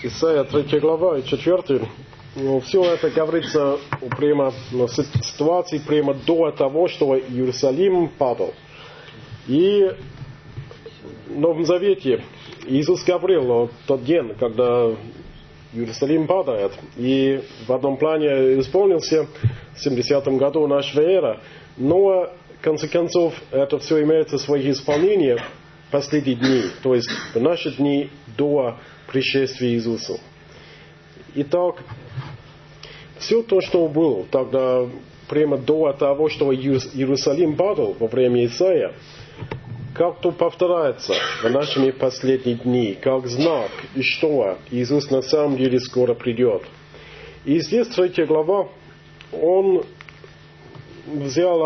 Исайя 3 глава и 4. Все это говорится прямо в ситуации прямо до того, что Иерусалим падал. И в Новом Завете Иисус говорил о тот день, когда Иерусалим падает. И в одном плане исполнился в 70-м году нашего эра. Но, в конце концов, это все имеет свое исполнение в последние дни. То есть в наши дни до пришествия Иисуса. Итак, все то, что было тогда прямо до того, что Иерусалим падал во время Исаия, как-то повторяется в наши последние дни, как знак, и что Иисус на самом деле скоро придет. И здесь 3 глава, он взял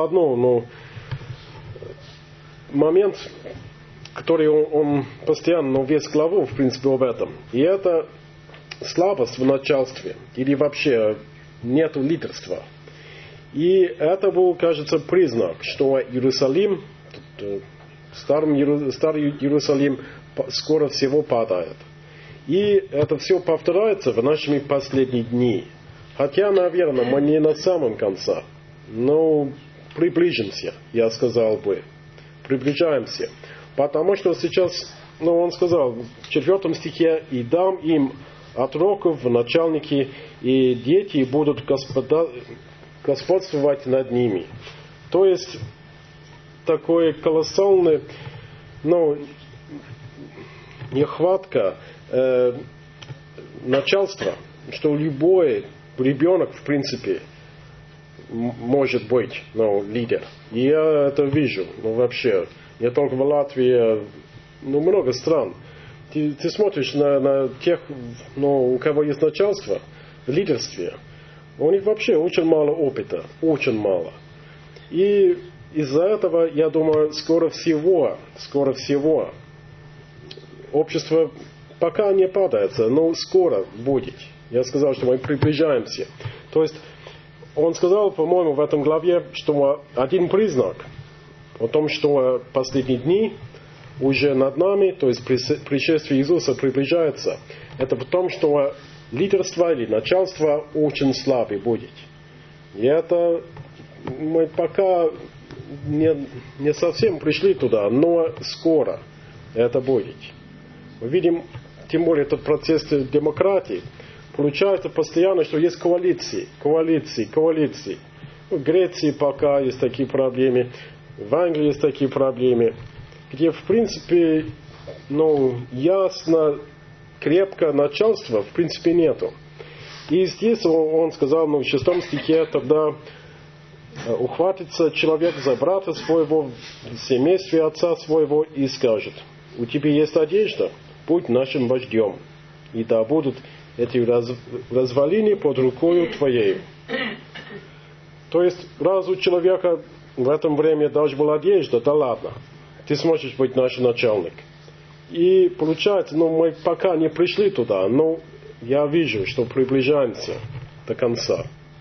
момент, который он постоянно, весь главу, в принципе, об этом. И это слабость в начальстве, или вообще нету лидерства. И это был, кажется, признак, что Иерусалим, старый Иерусалим, скоро всего падает. И это все повторяется в наши последние дни. Хотя, наверное, мы не на самом конце, но приближимся, я сказал бы. Приближаемся. Потому что сейчас, он сказал в 4 стихе, «И дам им отроков в начальники, и дети будут господствовать над ними». То есть, такое колоссальное, нехватка начальства, что любой ребенок, в принципе, может быть лидер. И я это вижу, вообще. Не только в Латвии, много стран. Ты смотришь на тех, у кого есть начальство, в лидерстве. У них вообще очень мало опыта, очень мало. И из-за этого, я думаю, скоро всего, общество пока не падает, но скоро будет. Я сказал, что мы приближаемся. То есть, он сказал, по-моему, в этом главе, что один признак о том, что последние дни уже над нами, то есть пришествие Иисуса приближается, это в том, что лидерство или начальство очень слабое будет. И это мы пока не совсем пришли туда, но скоро это будет. Мы видим, тем более этот процесс демократии, получается постоянно, что есть коалиции. В Греции пока есть такие проблемы, в Англии есть такие проблемы, где, в принципе, ясно, крепко начальства, в принципе, нету. И здесь он сказал, в 6 стихе, тогда ухватится человек за брата своего в семействе отца своего и скажет: у тебя есть одежда, будь нашим вождем, и да будут эти развалины под рукою твоей. То есть, раз у человека в этом время даже была одежда, да ладно, ты сможешь быть наш начальник. И получается, мы пока не пришли туда, но я вижу, что приближаемся до конца.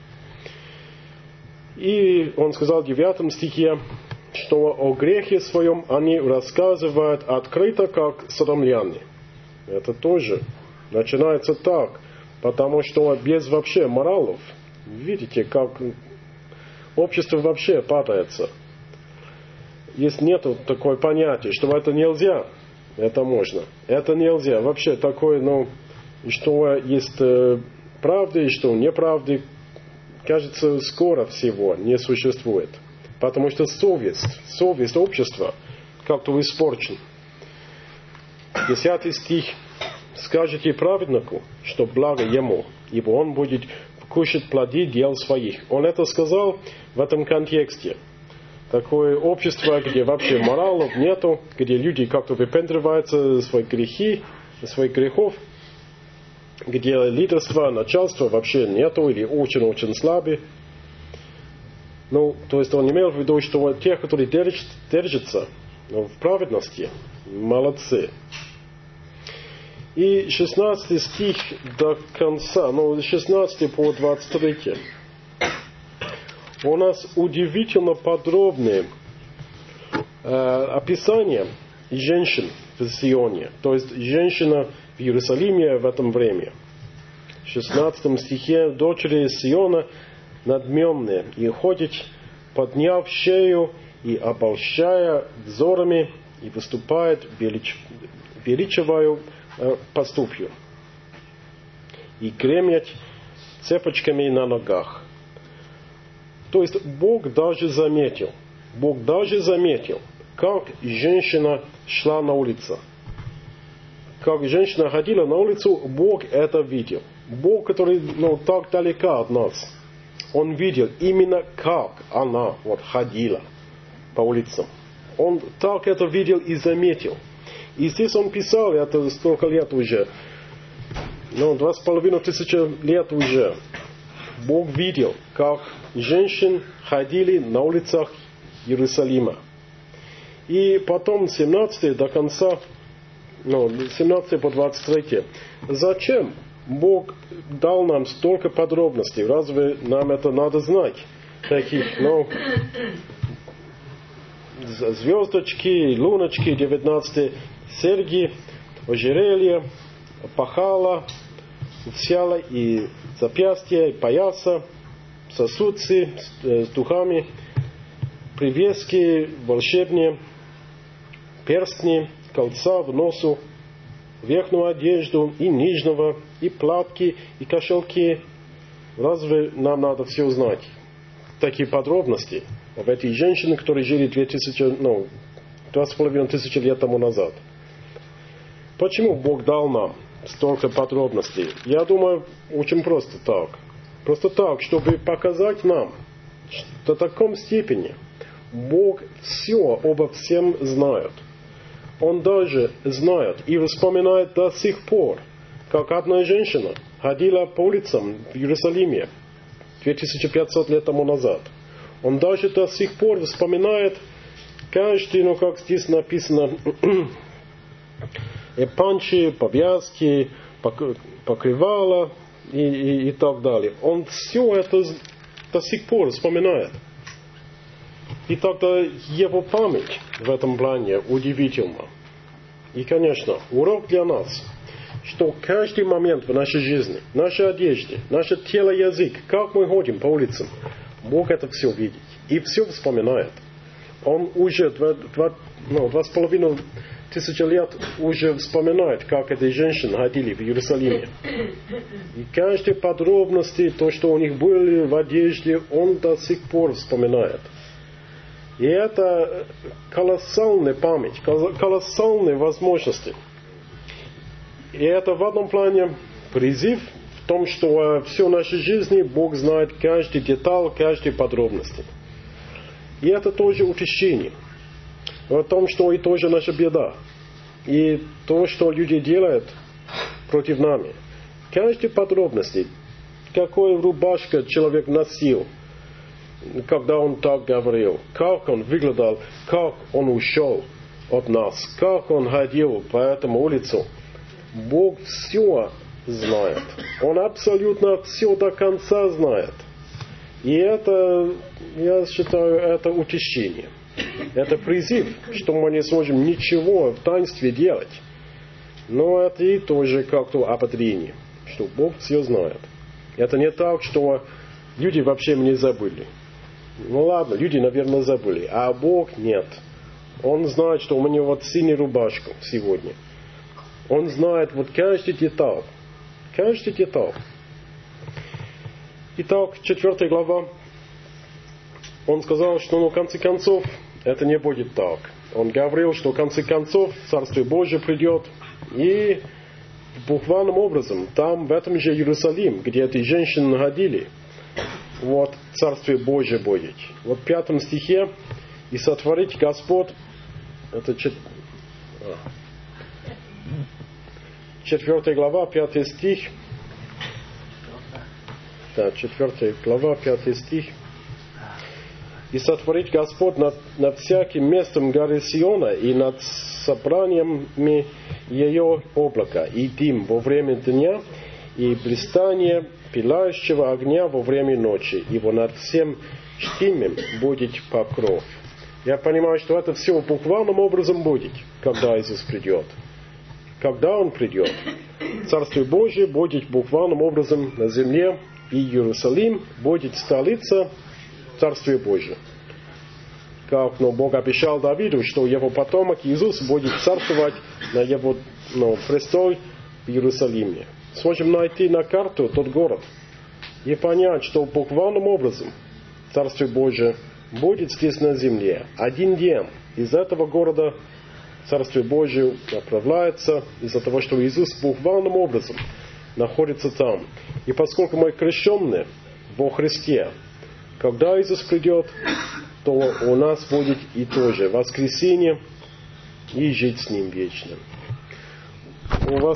И он сказал в 9 стихе, что о грехе своем они рассказывают открыто, как содомляне. Это тоже начинается так, потому что без вообще моралов, видите, как общество вообще падается. Есть нету такое понятие, что это нельзя, это можно. Это нельзя. Вообще такое, что есть правда и что неправда, кажется, скоро всего не существует. Потому что совесть общества как-то испорчен. 10 стих. «Скажите праведнику, что благо ему, ибо он будет вкушать плоды дел своих». Он это сказал в этом контексте. Такое общество, где вообще моралов нету, где люди как-то выпендриваются своих грехов, где лидерства, начальства вообще нету или очень-очень слабые. То есть он имел в виду, что те, которые держатся в праведности, молодцы. И 16 стих до конца, 16 по 23. У нас удивительно подробное описание женщин, в Сионе. То есть женщина в Иерусалиме в этом время. В 16 стихе: дочери Сиона надменные и ходят, подняв шею и обольщая взорами, и выступает величавою поступью, и гремят цепочками на ногах. То есть Бог даже заметил, как женщина шла на улицу. Как женщина ходила на улицу, Бог это видел. Бог, который так далеко от нас, Он видел именно, как она ходила по улицам. Он так это видел и заметил. И здесь он писал, это столько лет уже, 2500 лет уже. Бог видел, как женщины ходили на улицах Иерусалима. И потом 17 до конца, 17 по 23. Зачем Бог дал нам столько подробностей? Разве нам это надо знать? Таких, звездочки, луночки, 19 серьги, ожерелья, пахала, сяла и запястья, и пояса, сосудцы с духами, привески волшебные, перстни, кольца в носу, верхнюю одежду и нижнего, и платки, и кошельки. Разве нам надо все знать? Такие подробности об этих женщинах, которые жили 2500 лет тому назад. Почему Бог дал нам столько подробностей? Я думаю, очень просто так. Просто так, чтобы показать нам, что в таком степени Бог все обо всем знает. Он даже знает и вспоминает до сих пор, как одна женщина ходила по улицам в Иерусалиме 2500 лет тому назад. Он даже до сих пор вспоминает каждый, как здесь написано, панчи, повязки, покрывала и так далее. Он все это до сих пор вспоминает. И тогда его память в этом плане удивительна. И, конечно, урок для нас, что каждый момент в нашей жизни, нашей одежде, наше тело, язык, как мы ходим по улицам, Бог это все видит и все вспоминает. Он уже 2500 лет уже вспоминает, как эти женщины ходили в Иерусалиме. И каждой подробности, то, что у них были в одежде, он до сих пор вспоминает. И это колоссальная память, колоссальные возможности. И это в одном плане призыв в том, что всю нашу жизнь Бог знает каждый деталь, каждой подробности. И это тоже утешение. В том, что и тоже наша беда. И то, что люди делают против нами. Каждой подробности, какую рубашку человек носил, когда он так говорил, как он выглядел, как он ушел от нас, как он ходил по этому улицу. Бог все знает. Он абсолютно все до конца знает. И это, я считаю, это утешение. Это призыв, что мы не сможем ничего в таинстве делать. Но это и тоже как-то ободрение, что Бог все знает. Это не так, что люди вообще мне забыли. Ладно, люди, наверное, забыли, а Бог нет. Он знает, что у меня синяя рубашка сегодня. Он знает каждый деталь. Каждый деталь. Итак, 4 глава. Он сказал, что в конце концов это не будет так. Он говорил, что в конце концов Царствие Божие придет. И буквальным образом, там, в этом же Иерусалим, где эти женщины ходили, Царствие Божие будет. В 5 стихе: «И сотворить Господь», это 4 глава, 5 стих. Да, 4 глава, 5 стих. «И сотворить Господь над всяким местом горы Сиона и над собраниями ее облака, и дым во время дня, и блистание пылающего огня во время ночи, ибо над всем чтимым будет покров». Я понимаю, что это все буквальным образом будет, когда Иисус придет. Когда Он придет, Царствие Божие будет буквальным образом на земле, и Иерусалим будет столица Царствия Божия. Как Бог обещал Давиду, что его потомок Иисус будет царствовать на его престоле в Иерусалиме. Сможем найти на карту тот город и понять, что буквальным образом Царствие Божие будет здесь на земле. Один день из этого города Царствие Божие направляется из-за того, что Иисус буквальным образом находится там. И поскольку мы крещенные во Христе, когда Иисус придет, то у нас будет и то же воскресение и жить с Ним вечно. У вас